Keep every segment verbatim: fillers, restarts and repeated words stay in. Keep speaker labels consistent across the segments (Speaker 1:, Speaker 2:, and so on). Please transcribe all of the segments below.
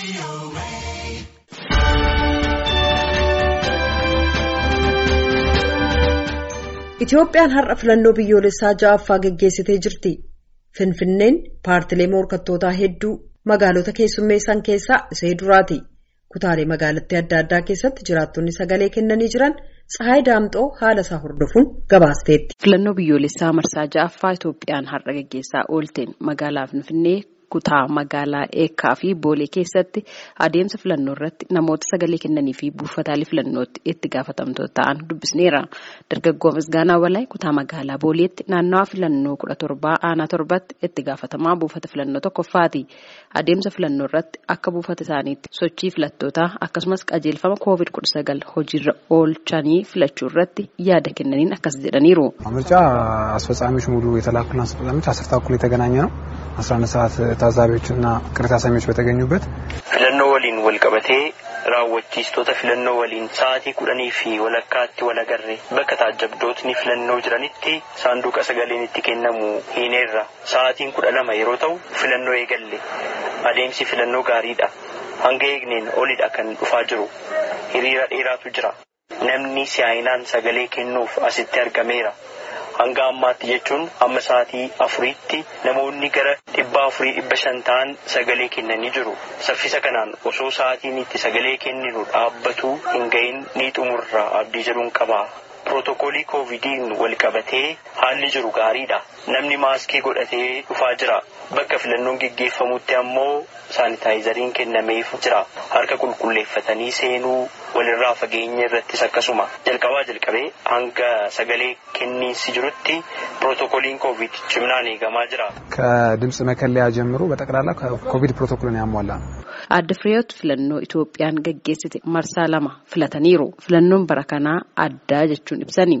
Speaker 1: Itoophiyaan har'a filannoo biyyoolessaa ja'affaa gaggeessitee jirti. Finfinneen paartilee morkattootaa hedduu magaalota keessummeessan keessaa ishee duraati. Kutaalee magaalattii adda addaa keessatti jiraattonni sagalee kennanii jiran Tsahaay Daamxoo haala isaa hordofuun gabaasteetti.
Speaker 2: Filannoo biyyoolessaa marsaa ja'affaa Itoophiyaan har'a gaggeessaa oolteen magaalaa Finfinnee kutaa magaalaa Eekkaa fi Boolee keessatti adeemsa filannoo irratti namoota sagalee kennanii fi buufataalee filannootti itti gaafatamtoota ta'an dubbisneera. Dargaggoo Misgaanaa Walaay kutaa magaalaa Booleetti naannawaa filannoo kudha torbaa aanaa torbatti itti gaafatamaa buufata filannoo tokkoffaati. Adeemsa filannoo irratti akka buufata isaaniitti sochii filattootaa akkasumas qajeelfama koovid kudha sagal hojiirra oolchanii filachuu irratti yaada kennaniin akkas jedhaniiru.
Speaker 3: ምርጫ አስፈጻሚዎች ሙሉ የተላኩና አስፈጻሚዎች አስር ተኩል የተገናኘ ነው አስራ አንድ ሰዓት ታዛቢዎችና ቅሬታ ሰሚዎች በተገኙበት
Speaker 4: filannoo waliin wal qabatee raawwachiistota filannoo waliin sa'aatii kudhanii fi walakkaatti wal agarre bakka taajjabdootni filannoo jiranitti saanduqa sagaleen itti kennamu hiineerra sa'aatiin kudha lama yeroo ta'u filannoo eegalle adeemsi filannoo gaariidha hanga eegneen olidha kan dhufaa jiru hiriira dheeraatu jira namni si'aayinaan sagalee kennuuf asitti argameera. Hanga ammaatti jechuun amma sa'aatii afuriitti namoonni gara dhibba afurii dhibba shan ta'an sagalee kennanii jiru. Saffisa kanaan osoo sa'aatiin itti sagalee kenninu dhaabbatu hin gahin ni xumurra abdii jedhuun qaba. Pirootokoolii koovidiin wal qabatee haalli jiru gaariidha. Namni maaskii godhatee dhufaa jira. Bakka filannoon geggeeffamutti ammoo saanitaayizariin kennameef jira. Harka qulqulleeffatanii seenuu walirraa fageenya irrattis akkasuma jalqabaa jalqabee hanga sagalee kenniinsi jirutti pirootokooliin koovid cimnaan eegamaa jira.
Speaker 3: ከድምጽ መከለያ ጀምሮ በጠቅላላ ኮቪድ ፕሮቶኮልን ያሟላ ነው.
Speaker 2: Adda Fireet filannoo Itoophiyaan gaggeessite marsaa lama filataniiru. Filannoon bara kanaa addaa jechuun ibsani.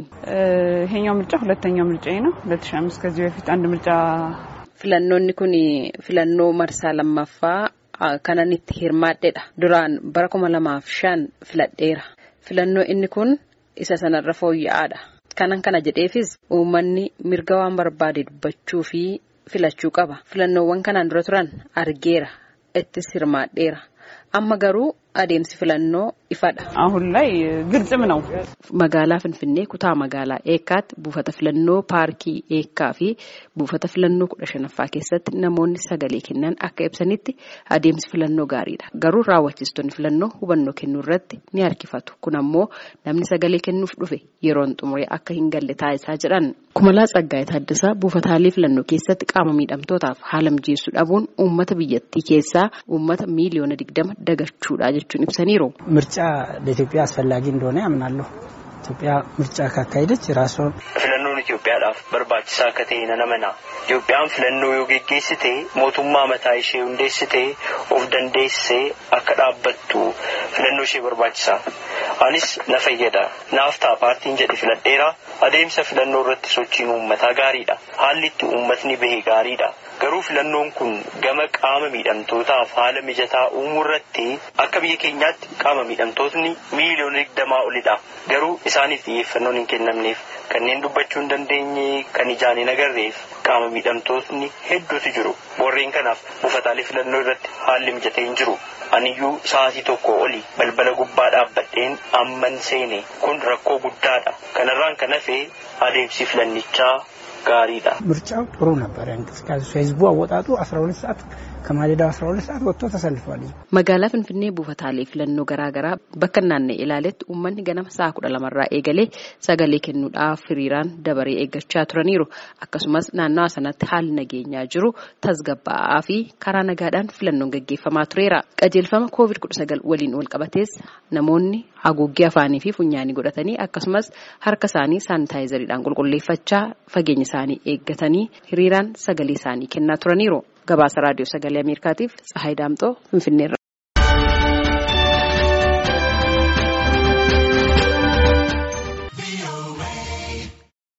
Speaker 5: ይሄኛው ምርጫ ሁለተኛው ምርጫዬ ነው ሁለት ሺህ አምስት ከዚህ በፊት አንድ ምርጫ
Speaker 2: filannoonni kun filannoo marsaa lammaffaa kanan itti hirmaadheedha. Duraan bara kuma lamaaf shan filadheera. Filannoo inni kun isa sanarra fooyya'aadha. Kanan kana jedheefis uummanni mirga waan barbaade dubbachuu fi filachuu qaba. Filannoowwan kanaan dura turan argeera. Ittis hirmaadheera. Amma garuu adeemsi filannoo ifadha.
Speaker 5: አሁን ላይ ግልጽም ነው.
Speaker 2: Magaalaa Finfinnee kutaa magaalaa Eekkaatti buufata filannoo paarkii Eekkaa fi buufata filannoo kudha shanaffaa keessatti namoonni sagalee kennan akka ibsanitti adeemsi filannoo gaariidha. Garuu raawwachiistonni filannoo hubannoo kennuu irratti ni harkifatu. Kun ammoo namni sagalee kennuuf dhufe yeroon xumuree akka hin galle taasisaa jedhan. Kumalaa Tsaggaayee Taaddasaa buufataalee filannoo keessatti qaama miidhamtootaaf haala mijeessuu dhabuun uummata biyyattii keessaa uummata miiliyoona digdama dagachuudha jechuun ibsaniiru.
Speaker 6: ምርጫ ለኢትዮጵያ አስፈላጊ እንደሆነ ያምናለሁ. ኢትዮጵያ ምርጫ ካካሄደች ራሷን
Speaker 4: filannoon Itoophiyaadhaaf barbaachisaa akka ta'e nan amana. Itoophiyaan filannoo yoo geggeessite mootummaa mataa ishee hundeessite of dandeessee akka dhaabbattu filannoo ishee barbaachisa. Anis na fayyada. Naaf ta'a paartiin jedhe filadheera. Adeemsa filannoo irratti sochiin uummataa gaariidha. Haalli itti uummatni bahe gaariidha. Garuu filannoon kun gama qaama miidhamtootaaf haala mijataa uumuu irratti akka biyya keenyaatti qaama miidhamtootni miiliyoona digdamaa olidha. Garuu isaaniif xiyyeeffannoon hin kennamneef kanneen dubbachuu hin dandeenye kan ijaan hin agarreef qaama miidhamtootni hedduutu jiru. Warreen kanaaf buufataalee filannoo irratti haalli mijatee hin jiru. Aniyyuu sa'aatii tokko oli balbala gubbaa dhaabbadheen amman seene kun rakkoo guddaadha. Kanarraan kan hafe adeemsi filannichaa gaariidha.
Speaker 6: ምርጫው ጥሩ ነበር። እንቅስቃሴ ህዝቡ አወጣጡ አስራ ሁለት ሰዓት ከማለዳው አስራ ሁለት ሰዓት ወጥቶ ተሰልፏል.
Speaker 2: Magaalaa Finfinnee buufataalee filannoo garaa garaa bakka naannoo ilaaletti uummanni ganama sa'a kudha lamarraa eegalee sagalee kennuudhaaf hiriiraan dabaree eeggachaa turaniiru. Akkasumas naannawaa sanatti haalli nageenyaa jiru tasgabbaa'aa fi karaa nagaadhaan filannoon gaggeeffamaa tureera. Qajeelfama koovid kudha sagal waliin wal qabatees namoonni haguuggee afaanii fi funyaanii godhatanii akkasumas harka isaanii saanitaayizariidhaan qulqulleeffachaa fageenya isaanii eeggatanii hiriiraan sagalee isaanii kennaa turaniiru. Gabaasa raadiyoo sagalee Ameerikaatiif Tsahaay Daamxoo Finfinneerra.